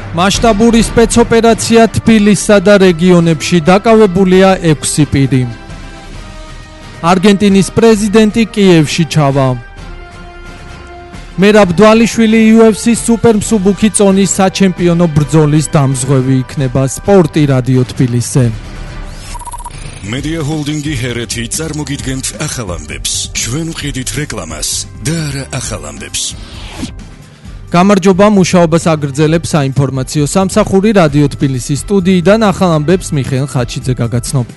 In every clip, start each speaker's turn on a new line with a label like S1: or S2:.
S1: მასშტაბური სპეცოპერაცია თბილისსა და რეგიონებში, დაკავებულია 6 პირი. არგენტინის პრეზიდენტი კიევში ჩავა. მერაბ დვალიშვილი UFC-ს სუპერმსუბუქი წონის საჩემპიონო ბრძოლის დამზღვევი იქნება. სპორტი რადიო თბილისზე.
S2: Media Holding-ი ჰერეთი წარმოგიდგენთ ახალ ამბებს. ჩვენ ვყიდით რეკლამას და არა ახალ ამბებს.
S1: გამარჯობა, მუშაობას აგრძელებს საინფორმაციო სამსახური რადიო თბილისის სტუდიიდან. ახალ ამბებს მიხეილ ხაჩიძე გაგაცნობთ.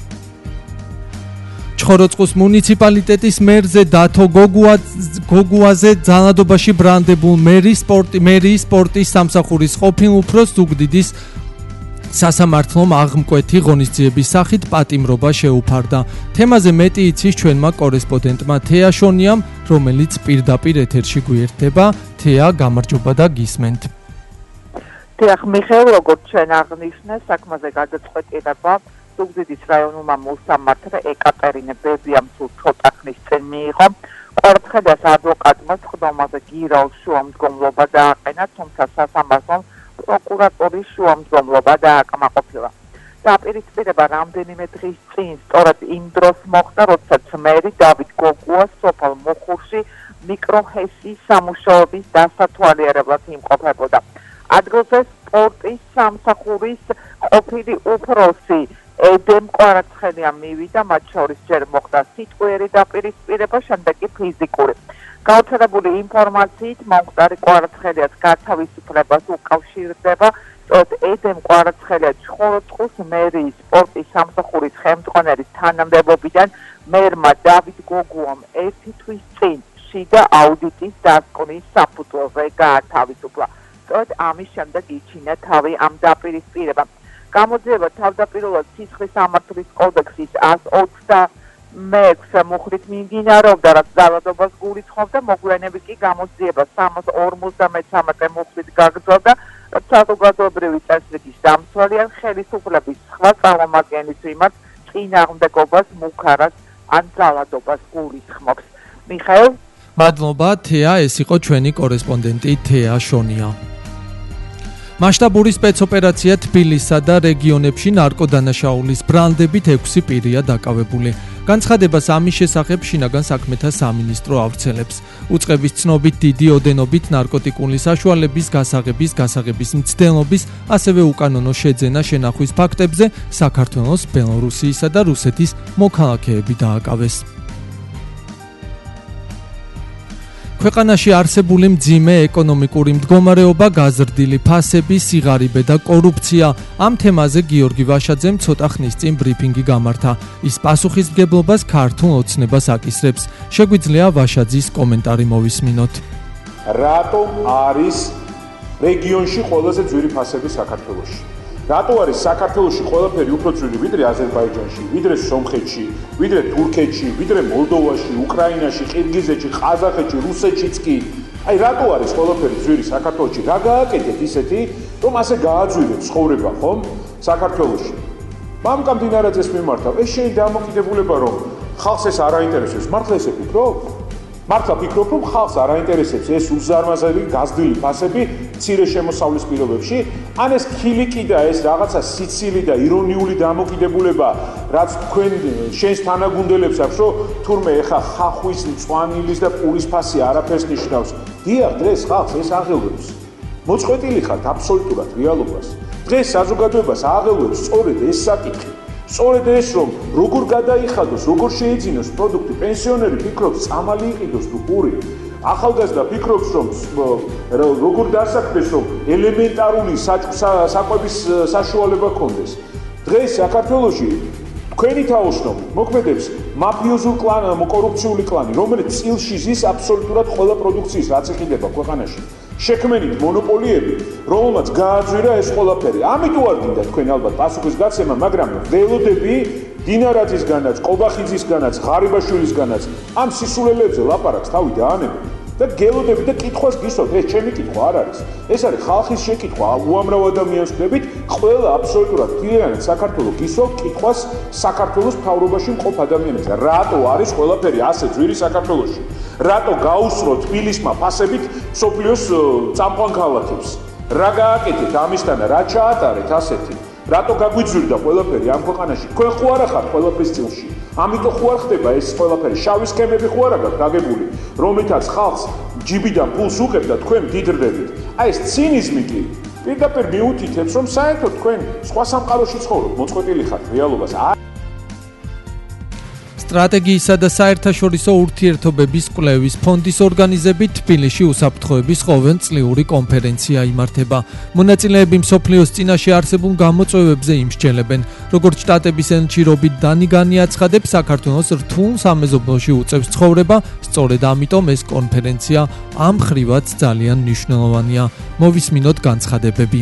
S1: ჩხოროწყუს მუნიციპალიტეტის მერზე დათო გოგუაზე ძალადობაში ბრანდებულ მერიის სპორტის სამსახურის ყოფილ უფროს ზუგდიდის სასამართლომ აღმკვეთი ღონისძიების სახით პატიმრობა შეუფარდა. თემაზე მეტი იცის ჩვენმა კორესპონდენტმა თეა შონიამ, რომელიც პირდაპირ ეთერში გვერდება. თეა, გამარჯობა და გისმენთ.
S3: დიახ, მიხეილ, როგორც ჩვენ აღნიშნე, საქმეზე გადაწყვეტილება ზუგდიდის რაიონულმა მოსამართლე ეკატერინე ბებიამ სულ ცოტა ხნის წინ მიიღო. კვარცხლბას ადვოკატმა სხდომაზე გირაოს შუამდგომლობა დააყენა, თუმცა სასამართლომ პროკურატურის შუამდგომლობა დააკმაყოფილა. დაპირისპირება რამდენიმე დღის წინ სწორედ იმ დროს მოხდა, როდესაც მერი დავით გოგუა სოფელ მუხურში მიკროჰესის სამუშაოების დასათვალიერებლად იმყოფებოდა. ადგილზე სპორტის სამსახურის ყოფილი უფროსი ედემ კვარაცხელია მივიდა, მათ შორის ჯერ მოხდა სიტყვიერი დაპირისპირება, შემდეგ კი ფიზიკური. გავრცელებული ინფორმაციით მომხდარი კვარაცხელიას გათავისუფლებას უკავშირდება, სწორედ ედემ კვარაცხელია ჩხოროწყუს მერიის სპორტის სამსახურის ხელმძღვანელის თანამდებობიდან მერმა დავით გოგუამ 1 თვის წინ შიდა აუდიტის დასკვნის საფუძველზე გაათავისუფლა. სწორედ ამის შემდეგ იჩინა თავი ამ დაპირისპირებამ. გამოძიება თავდაპირველად სისხლის სამართლის კოდექსის 126 მუხლით მიმდინარეობდა, რაც ძალადობას გულისხმობდა, მოგვიანებით კი გამოძიება 353 მუხლით გაგრძელდა, რაც საზოგადოებრივი წესრიგის დამცველია ხელისუფლების სხვა წარმომადგენლის მიმართ წინააღმდეგობას, მუქარას ან ძალადობას გულისხმობს. მიხეილ,
S1: მადლობა თეა, ეს იყო ჩვენი კორესპონდენტი თეა შონია. მასშტაბური სპეცოპერაცია თბილისსა და რეგიონებში ნარკოდანაშაულის ბრალდებით 6 პირია დაკავებული. განცხადებას ამის შესახებ შინაგან საქმეთა სამინისტრო ავრცელებს. უწყების ცნობით დიდი ოდენობით ნარკოტიკული საშუალების გასაღების მცდელობის, ასევე უკანონო შეძენა შენახვის ფაქტებზე საქართველოს, ბელორუსიისა და რუსეთის მოქალაქეები დააკავეს. ქვეყანაში არსებული მძიმე ეკონომიკური მდგომარეობა, გაზრდილი ფასები, სიღარიბე და კორუფცია. ამ თემაზე გიორგი ვაშაძემ ცოტა ხნის წინ ბრიფინგი გამართა. ის პასუხისმგებლობას ქართულ ოცნებას აკისრებს. შეგვიძლია ვაშაძის კომენტარი მოვისმინოთ.
S4: რატომ არის რეგიონში ყველაზე ძვირი ფასები საქართველოში? რატო არის საქართველოში ყველაფერი უფრო ძვირი ვიდრე აზერბაიჯანში, ვიდრე სომხეთში, ვიდრე თურქეთში, ვიდრე მოლდოვაში, უკრაინაში, ყირგიზეთში, ყაზახეთში, რუსეთშიც კი? აი რატო არის ყველაფერი ძვირი საქართველოში? რა გააკეთეთ ისეთი, რომ ასე გააძვირეთ ცხოვრება, ხომ? საქართველოში. მამკა მდინარაძეს მიმართავ, ეს შენი დამოკიდებულება რომ ხალხს ეს არ აინტერესებს, მართლა ესე ფიქრობ? მართლა ფიქრობ, რომ ხალხს არ აინტერესებს ეს უზარმაზარი გაზრდილი ფასები მცირე შემოსავლის პირობებში? ან ეს ქილიკი და ეს რაღაცა სიცილი და ირონიული დამოკიდებულება, რაც თქვენ შენს თანაგუნდელებს აქვს, რომ თურმე ეხა ხახვის, მწვანილის და პურის ფასი არაფერს ნიშნავს. დიახ, დღეს ხალხს ეს აღელვებს. მოწყვეტილი ხართ აბსოლუტურად რეალობას. დღეს საზოგადოებას აღელვებს სწორედ ეს საკითხი. სწორედ ეს რომ როგორ გადაიხადოს, როგორ შეიძინოს პროდუქტი, პენსიონერი ფიქრობს წამალი იყიდოს თუ პური. ახალგაზრდა ფიქრობს რომ როგორ დასაქმდეს რომ ელემენტარული საკვების საშუალება ქონდეს. დღეს საქართველოში თქვენი თაოსნობით მოქმედებს მაფიოზურ კლანი, კორუფციული კლანი, რომელიც წილში ზის აბსოლუტურად ყველა პროდუქციის რაც ეხიდება ქვეყანაში. შექმენით მონოპოლიები, რომელმაც გააძვირა ეს ყველაფერი. ამიტომ არ გინდა თქვენ ალბათ პასუხის გაცემა, მაგრამ ველოდები დინარაძისგანაც, ყობახიძისგანაც, ღარიბაშვილისგანაც ამ სისულელებზე ლაპარაკს თავი დაანებოთ. და გელოდებით და კითხვას გისვათ, ეს ჩემი კითხვა არ არის. ეს არის ხალხის შეკითხვა, უამრავ ადამიანს ვხვდებით, ყველა აბსოლუტურად მთლიანად საქართველოს გისვათ კითხვას საქართველოს მთავრობაში მყოფ ადამიანებს. რატო არის ყველაფერი ასე ძვირი საქართველოში? რატო გაუსწრო თბილისმა ფასებით სოფლიოს წამყვან ქალაქებს? რა გააკეთეთ ამისთან რა ჩაატარეთ ასეთი რატო გაგვიძვირდა ყველაფერი ამ ქვეყანაში თქვენ ხო არა ხართ ყველაფრის წილში ამიტომ ხო არ ხდება ეს ყველაფერი შავი სქემები ხო არა გაქვთ გაგებული რომლითაც ხალხს ჯიბიდან ფულს უყევთ და თქვენ დიდრდებით აი ეს ცინიზმი კი პირდაპირ მიუთითებს რომ საერთოდ თქვენ სხვა სამყაროში ცხოვრობთ მოწყვეტილი ხართ რეალობას
S1: სტრატეგიისა და საერთაშორისო ურთიერთობების კვლევის ფონდის ორგანიზებით თბილისში უსაფრთხოების ყოველწლიური კონფერენცია იმართება. მონაწილეები მსოფლიოს წინაშე არსებულ გამოწვევებზე იმსჯელებენ. როგორც შტატების ელჩი რობერტ დანიგანი აცხადებს, საქართველოს რთულ სამეზობლოში უწევს ცხოვრება, სწორედ ამიტომ ეს კონფერენცია ამ ხრივაც ძალიან მნიშვნელოვანია. მოვისმინოთ განცხადებები.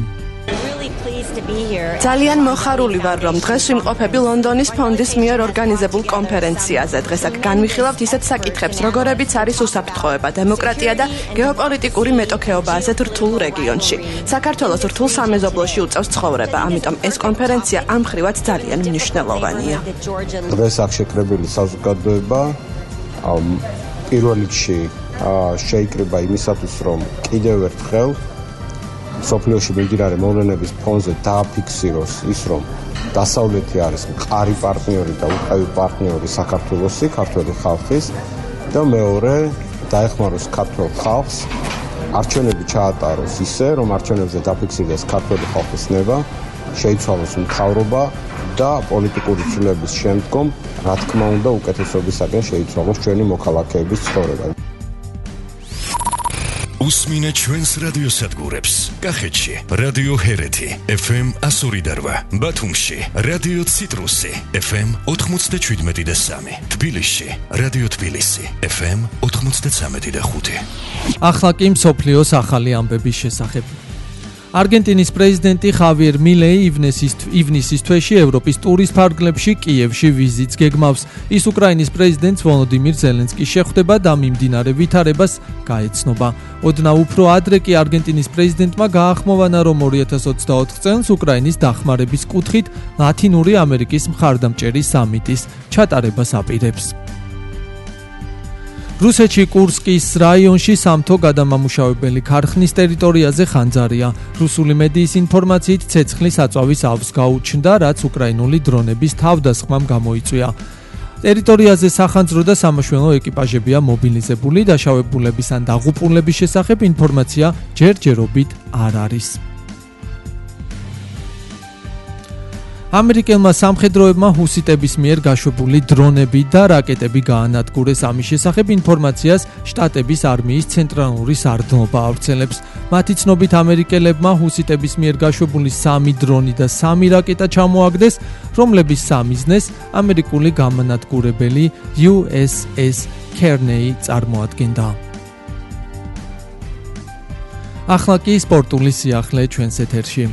S5: ძალიან მოხარული ვარ, რომ დღეს ვიმყოფები ლონდონის ფონდის მიერ ორგანიზებულ კონფერენციაზე. დღეს აქ განვიხილავთ ისეთ საკითხებს, როგორებიც არის უსაფრთხოება, დემოკრატია და გეოპოლიტიკური მეტოქეობა ასეთ რთულ რეგიონში. საქართველოს რთულ სამეზობლოში უწევს ცხოვრება, ამიტომ ეს კონფერენცია ამ ხრივაც ძალიან მნიშვნელოვანია.
S6: დღეს აქ შეკრებილი საზოგადოება პირველ რიგში შეიკრიბა იმისათვის, რომ კიდევ ერთხელ სოფლიოში მიმდინარე მოვლენების ფონზე დააფიქსიროს ის, რომ დასავლეთი არის მყარი პარტნიორი და უკავი პარტნიორი საქართველოსი, ქართველი ხალხის და მეორე დაეხმაროს ქართველ ხალხს არჩევნები ჩაატაროს ისე, რომ არჩევნებზე დაფიქსირდეს ქართველი ხალხის ნება, შეიცვალოს მთავრობა და პოლიტიკური ცვლილების შემდგომ, რა თქმა უნდა, უკეთესობისაკენ შეიცვალოს ჩვენი მოქალაქეების ცხოვრება.
S2: უსმინეთ ჩვენს რადიოსადგურებს. კახეთში რადიო ჰერეთი FM 102.8, ბათუმში რადიო ციტრუსი FM 97.3, თბილისში რადიო თბილისი FM 93.5.
S1: ახლა კი მსოფლიოს ახალი ამბების შესახებ. არგენტინის პრეზიდენტი ხავიერ მილეი ივნისის თვეში ევროპის ტურის ფარგლებში კიევში ვიზიტს გეგმავს. ის უკრაინის პრეზიდენტს ვოლოდიმირ ზელენსკის შეხვდება და მიმდინარე ვითარებას გაეცნობა. ოდნავ უფრო ადრე კი არგენტინის პრეზიდენტმა გაახმოვანა, რომ 2024 წელს უკრაინის დახმარების კუთხით ლათინური ამერიკის მხარდამჭერი სამიტის ჩატარებას აპირებს. რუსეთში კურსკის რაიონში სამთო გადამამუშავებელი ქარხნის ტერიტორიაზე ხანძარია. რუსული მედიის ინფორმაციით ცეცხლის აწვავისავს გაუჩნდა, რაც უკრაინული დრონების თავდასხმამ გამოიწვია. ტერიტორიაზე სახანძრო და სამაშველო ეკიპაჟებია მობილიზებული, დაშავებულების ან დაღუპულების შესახებ ინფორმაცია ჯერჯერობით არ არის. ამერიკელმა სამხედროებმა ჰუსიტების მიერ გაშვებული დრონები და რაკეტები გაანადგურეს. ამის შესახებ ინფორმაციას შტატების არმიის ცენტრალური სარდლობა ავრცელებს. მათი ცნობით ამერიკელებმა ჰუსიტების მიერ გაშვებული 3 დრონი და 3 რაკეტა ჩამოაგდეს, რომლების სამიზნეს ამერიკული გამანადგურებელი USS Kearney წარმოადგენდა. ახლა კი სპორტული სიახლე ჩვენს ეთერში.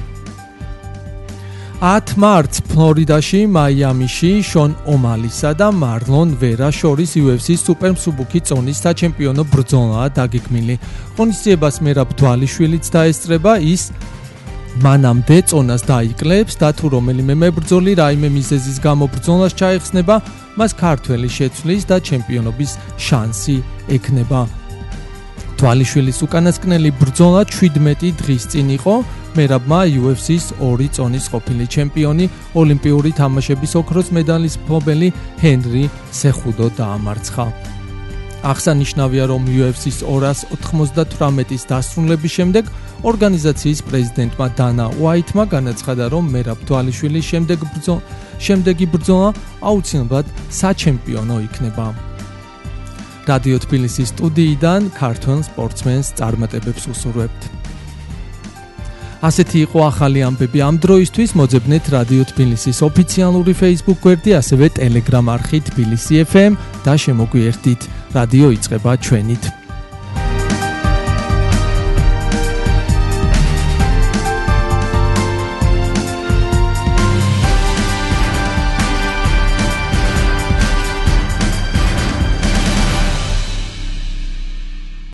S1: 10 მარტს ფლორიდაში, მაიამიში შონ ომალისა და მარლონ ვერას შორის UFC-ს სუპერმსუბუქი წონის საჩემპიონო ბრძოლაა დაგეგმილი. ღონისძიებას მერაბ დვალიშვილიც დაესწრება, ის მანამდე წონას დაიკლებს და თუ რომელიმე მებრძოლი რაიმე მიზეზის გამო ბრძოლას ჩაეხსნება, მას ქართველი შეცვლის და ჩემპიონობის შანსი ექნება. დვალიშვილის უკანასკნელი ბრძოლა 17 დღის წინ იყო. მერაბმა UFC-ს 2 წონის ყოფილი ჩემპიონი, ოლიმპიური თამაშების ოქროს მედალის მფლობელი ჰენრი სეხუდო დაამარცხა. აღსანიშნავია, რომ UFC-ს 298-ის დასრულების შემდეგ ორგანიზაციის პრეზიდენტმა დანა უაიტმა განაცხადა, რომ მერაბ დვალიშვილის შემდეგი ბრძოლა აუცილებლად საჩემპიონო იქნება. რადიო თბილისის სტუდიიდან ქართველ სპორტსმენს წარმატებებს უსურვებთ. ასეთი იყო ახალი ამბები ამ დროისთვის. მოძებნეთ რადიო თბილისის ოფიციალური Facebook გვერდი, ასევე Telegram არხი თბილისი FM და შემოგვიერთდით. რადიო იწყება ჩვენით.